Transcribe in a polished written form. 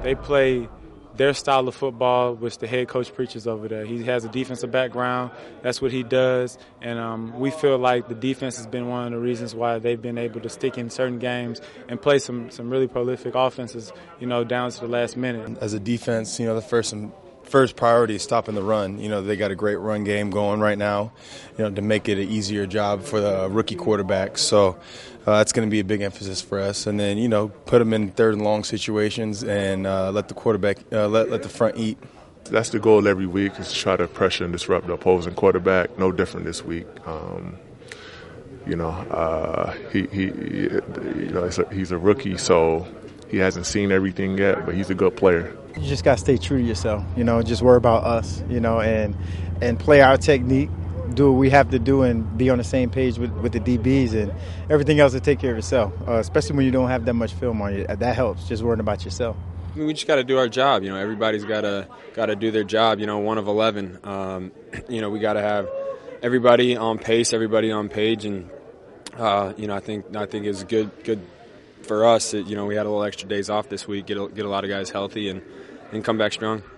They play their style of football, which the head coach preaches over there. He has a defensive background. That's what he does. And we feel like the defense has been one of the reasons why they've been able to stick in certain games and play some really prolific offenses, down to the last minute. As a defense, the first priority is stopping the run. They got a great run game going right now, to make it an easier job for the rookie quarterback. So that's going to be a big emphasis for us. And then, put them in third and long situations and let the quarterback, let the front eat. That's the goal every week, is to try to pressure and disrupt the opposing quarterback. No different this week. He's a rookie, so he hasn't seen everything yet, but he's a good player. You just got to stay true to yourself, just worry about us, and play our technique, do what we have to do and be on the same page with the DBs, and everything else to take care of yourself, especially when you don't have that much film on you. That helps, just worrying about yourself. We just got to do our job. Everybody's got to do their job. 1 of 11. We got to have everybody on pace, everybody on page, and I think it's good for us that we had a little extra days off this week, get a lot of guys healthy and come back strong.